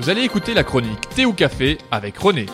Vous allez écouter la chronique Thé ou Café avec René.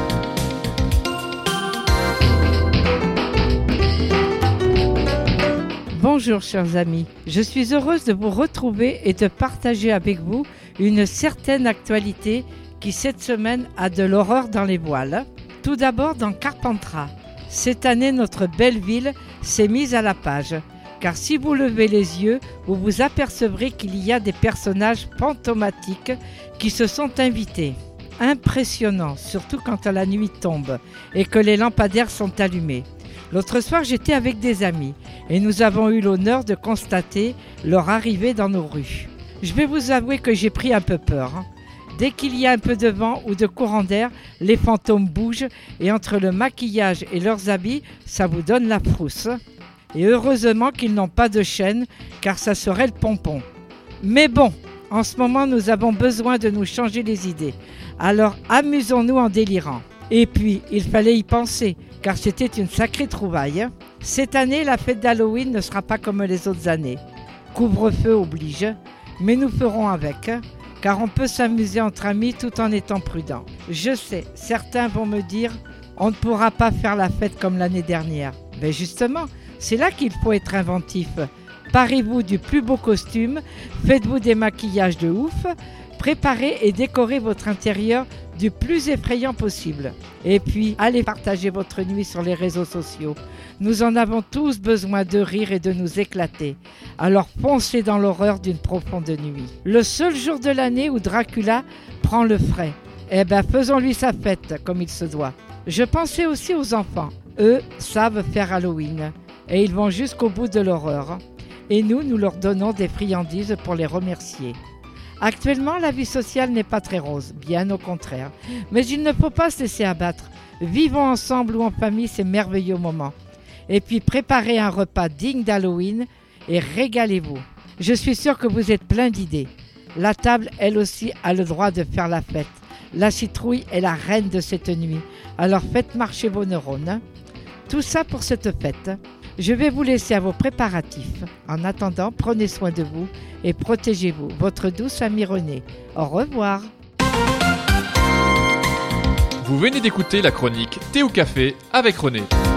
Bonjour chers amis, je suis heureuse de vous retrouver et de partager avec vous une certaine actualité qui cette semaine a de l'horreur dans les voiles. Tout d'abord dans Carpentras. Cette année, notre belle ville s'est mise à la page. Car si vous levez les yeux, vous vous apercevrez qu'il y a des personnages fantomatiques qui se sont invités. Impressionnant, surtout quand la nuit tombe et que les lampadaires sont allumés. L'autre soir, j'étais avec des amis et nous avons eu l'honneur de constater leur arrivée dans nos rues. Je vais vous avouer que j'ai pris un peu peur. Dès qu'il y a un peu de vent ou de courant d'air, les fantômes bougent et entre le maquillage et leurs habits, ça vous donne la frousse. Et heureusement qu'ils n'ont pas de chaîne, car ça serait le pompon. Mais bon, en ce moment, nous avons besoin de nous changer les idées. Alors amusons-nous en délirant. Et puis, il fallait y penser, car c'était une sacrée trouvaille. Cette année, la fête d'Halloween ne sera pas comme les autres années. Couvre-feu oblige, mais nous ferons avec, car on peut s'amuser entre amis tout en étant prudent. Je sais, certains vont me dire, on ne pourra pas faire la fête comme l'année dernière. Mais justement, c'est là qu'il faut être inventif. Parez-vous du plus beau costume, faites-vous des maquillages de ouf, préparez et décorez votre intérieur du plus effrayant possible. Et puis, allez partager votre nuit sur les réseaux sociaux. Nous en avons tous besoin de rire et de nous éclater. Alors foncez dans l'horreur d'une profonde nuit. Le seul jour de l'année où Dracula prend le frais. Eh ben, faisons-lui sa fête comme il se doit. Je pensais aussi aux enfants. Eux savent faire Halloween. Et ils vont jusqu'au bout de l'horreur. Et nous leur donnons des friandises pour les remercier. Actuellement, la vie sociale n'est pas très rose, bien au contraire. Mais il ne faut pas se laisser abattre. Vivons ensemble ou en famille ces merveilleux moments. Et puis préparez un repas digne d'Halloween et régalez-vous. Je suis sûre que vous êtes plein d'idées. La table, elle aussi, a le droit de faire la fête. La citrouille est la reine de cette nuit. Alors faites marcher vos neurones. Tout ça pour cette fête. Je vais vous laisser à vos préparatifs. En attendant, prenez soin de vous et protégez-vous. Votre douce amie René. Au revoir. Vous venez d'écouter la chronique Thé ou Café avec René.